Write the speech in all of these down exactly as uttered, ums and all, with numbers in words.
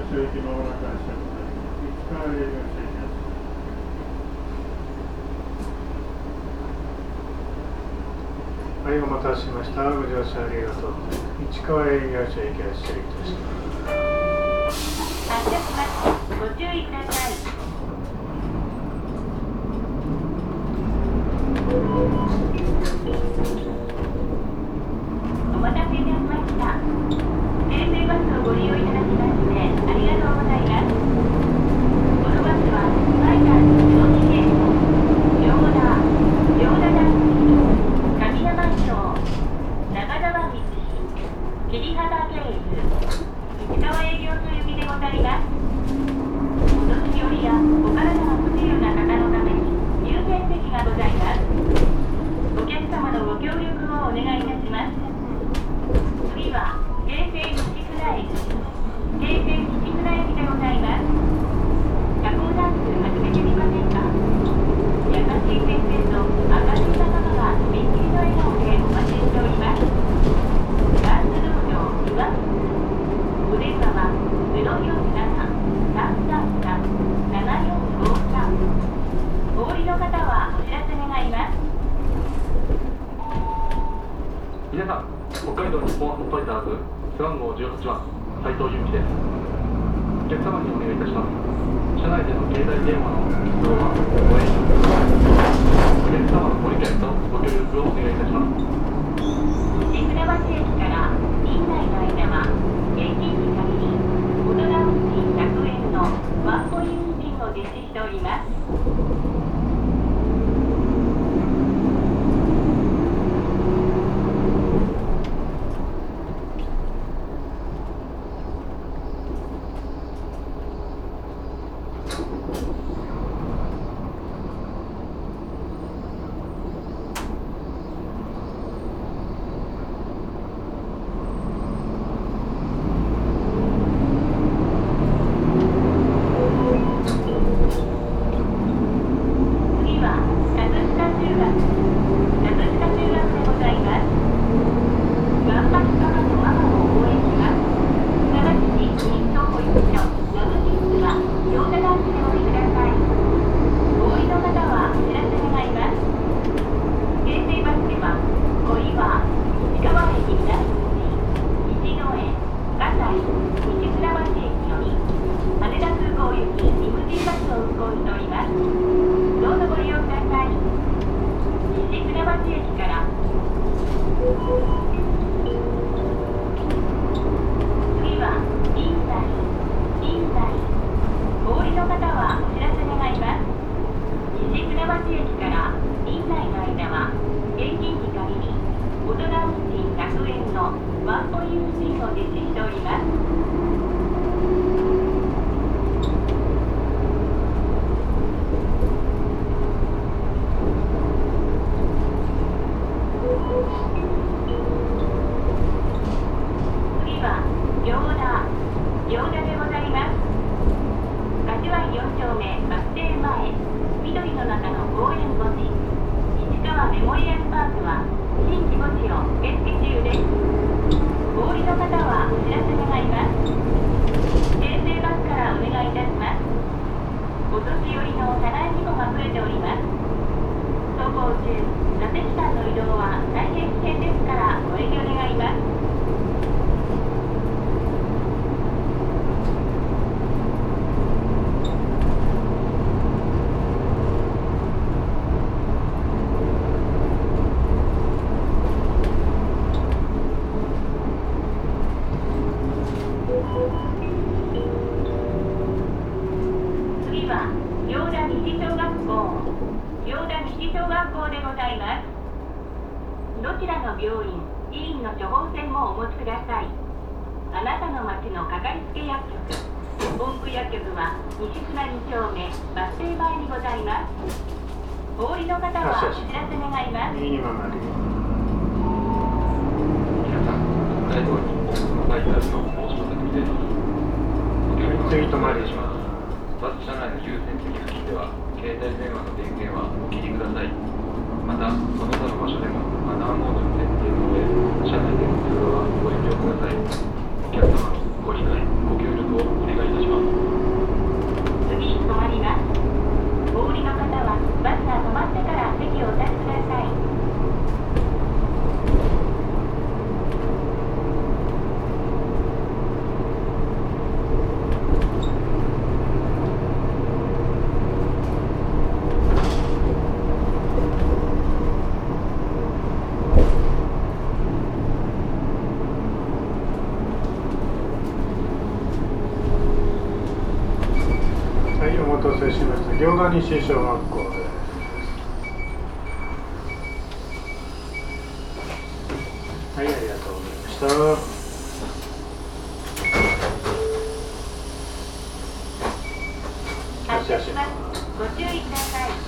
町駅まもなく発車となります。市川営業所行きます。はい、お待たせしました。ご乗車ありがとうございます。市川営業所行き発車いたします。 発車します。ご注意ください。お待たせいたしました。京成バスをご利用いただきましてありがとうございます。このバスはファイターズ銚子ゲート、行田、行田団地、上山町、長沢道、桐畑経由、市川営業所行きでございます。お年寄りやお体が不自由な方のために優先席がございます。お客様のご協力をお願いいたします。次は京成西船駅、京成西船駅でございます。車高段数始めてみませんか。優しい先生と明るい仲間がとびっきりの笑顔でお待ちしております。ダンス道場いわお電話はゼロよんなな さんさんさん ななよんごさん。お降りの方はお知らせ願います。 皆さん、北海道日本ハムファイターズ背番号じゅうはちばん斉藤佑樹です。お客様にお願いいたします。車内での携帯電話の密動はご遠慮ください。お客様のご理解とご協力をお願いいたします。 西船橋駅から院内の間は現金に限り大人運賃ひゃくえんのワンコイン運賃を実施しております。 また、その他の場所でもマナーモードの設定の上、車内での通話はご遠慮ください。お客様のご理解、ご協力をお願いいたします。 川西小学校です。はい、ありがとうございました。 発車します。ご注意ください。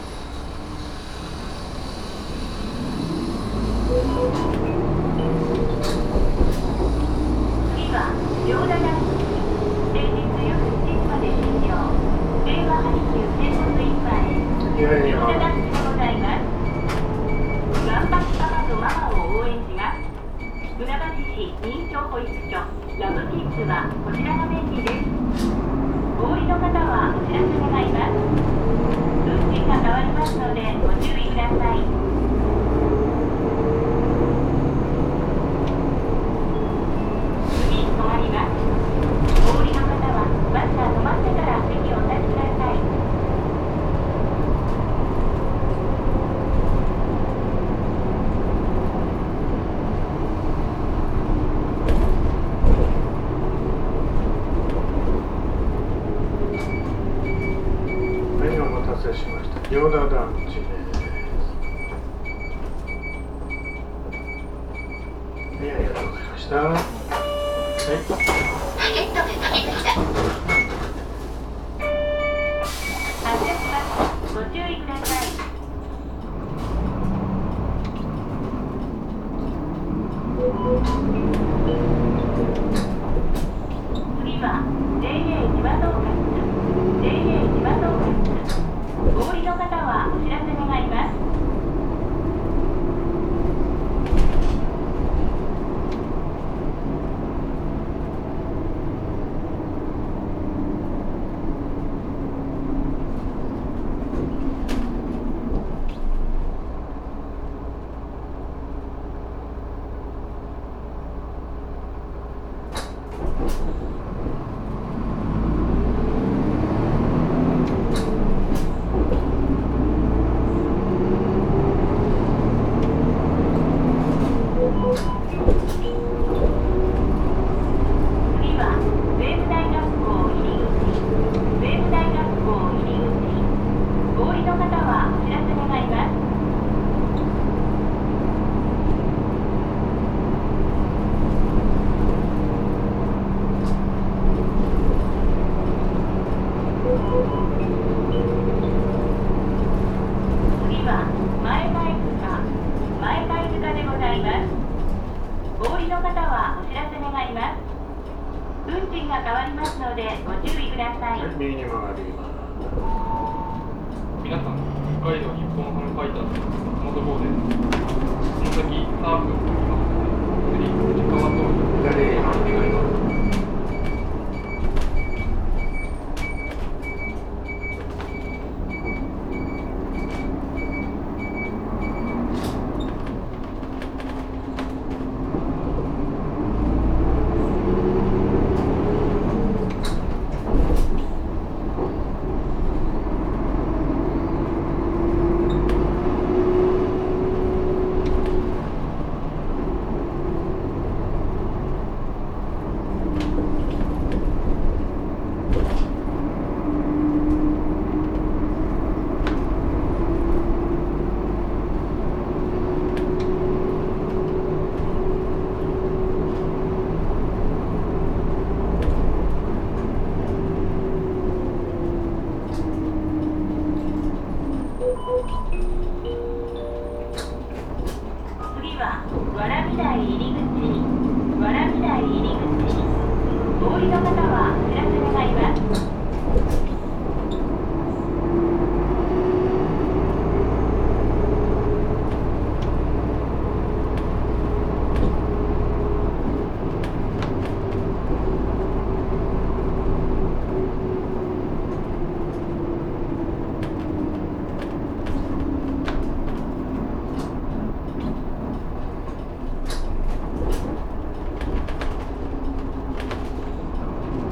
次は行田大学。平日夜しちじまで診療。令和はちきゅう専門部いっぱい。行田大学でございます。頑張ったパパとママを応援します。船橋市認証保育所ラブキッズはこちらが便利です。お降りの方はお知らせ願います。運賃が変わりますのでご注意ください。次止まります。お降りの方はバスが止まってから席をお立ちください。 失礼しました。行田団地です。はい、ありがとうございました。はい。 発車します。ご注意ください。次は ジェイエー 千葉東海 ジェイエー 千葉東海お降りの方はお知らせ願います。 右に曲がります。 皆さん、北海道日本ハムファイターズの元号です。この先、サーブが続きますので、次、時間は通り、左へお願いします。 は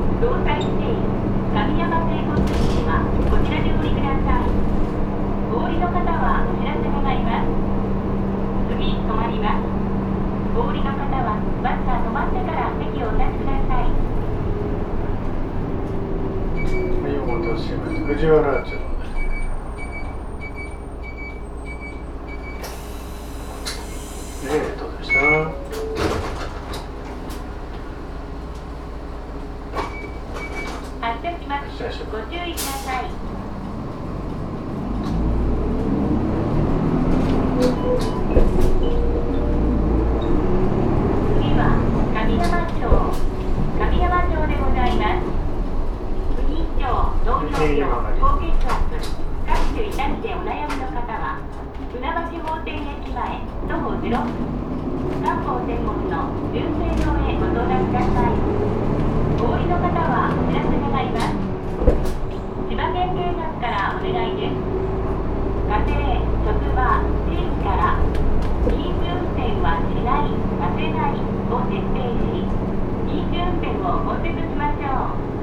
搭載している神山整骨院はこちらでお降りください。お降りの方はお知らせ願います。次止まります。お降りの方はバスが止まってから席をお立ちください。 はい、お待たせしました。藤原町。えーとでした。 発車します。ご注意ください。次は神山町。神山町でございます。不妊症、糖尿病、高血圧、各種痛みでお悩みの方は船橋法典駅前徒歩ゼロふん、漢方専門の純正堂へご相談ください。お降りの方はお知らせ願います。千葉県警察からお願いです。家庭、職場、地域から飲酒運転はしない、させないを徹底し、飲酒運転を根絶しましょう。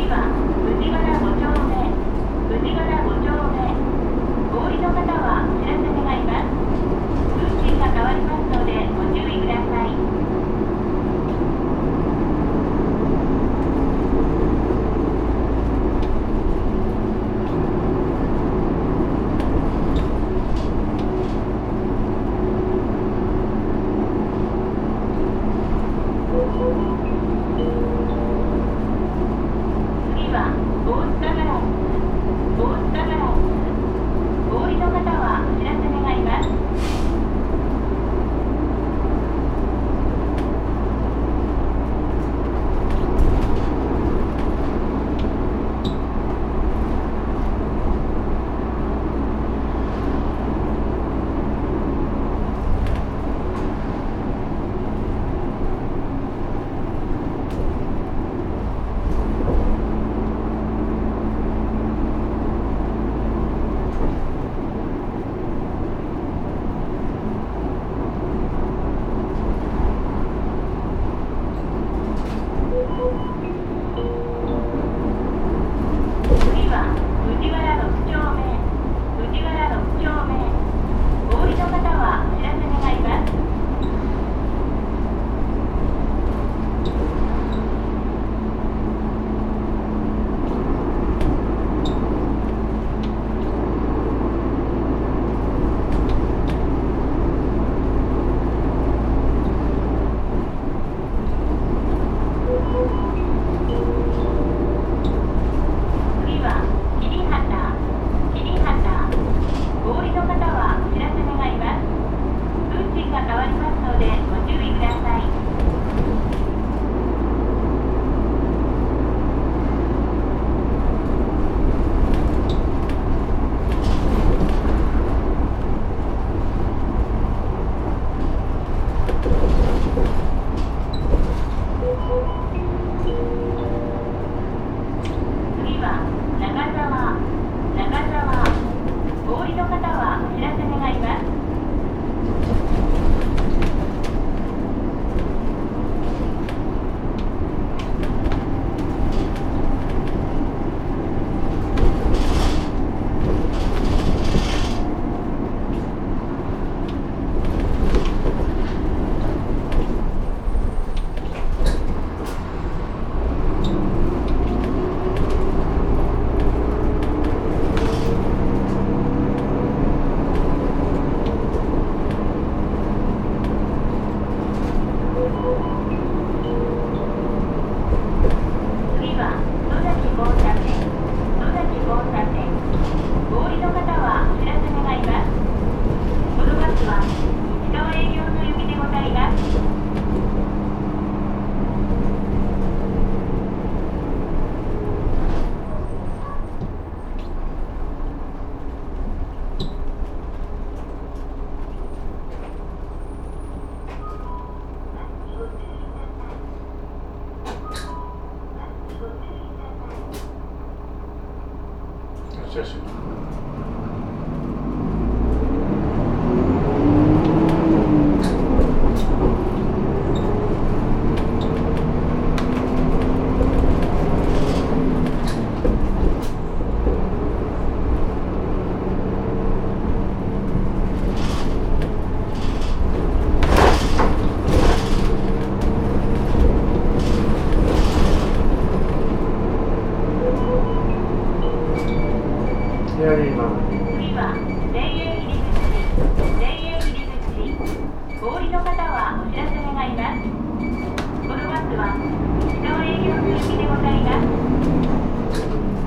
藤原ご丁目、藤原ご丁目。お降りの方は車します。左今次は前衛入り口、前衛入り口。お降りの方はお知らせ願います。このバスは石川営業中行きでございます。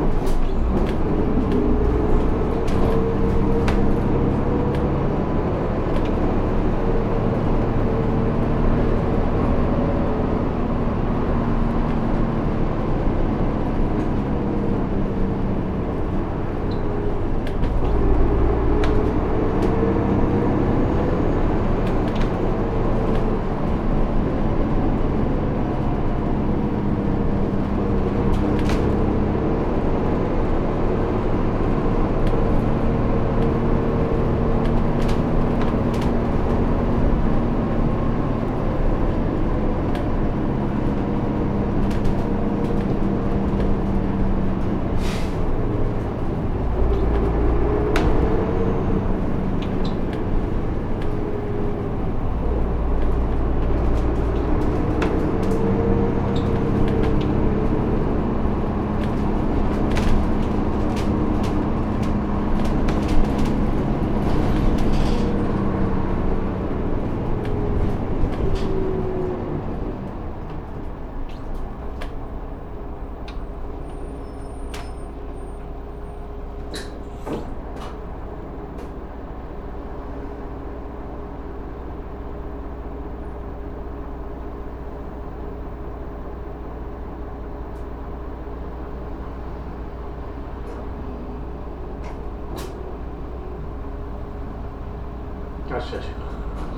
発車します。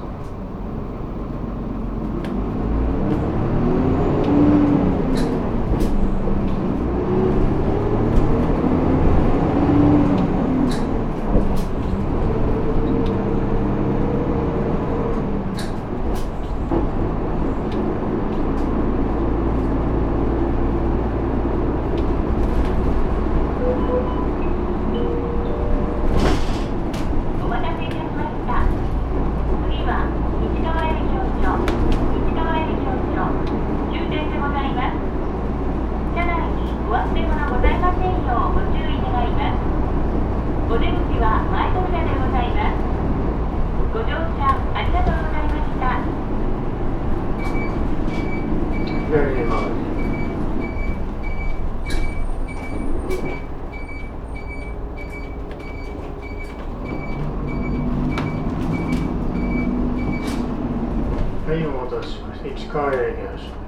お待たせいたしました。次は市川営業所、市川営業所、終点でございます。車内にお忘れ物ございませんようご注意願います。お出口は前扉でございます。ご乗車ありがとうございました。 左に回りはい、お待たせしました。市川営業所。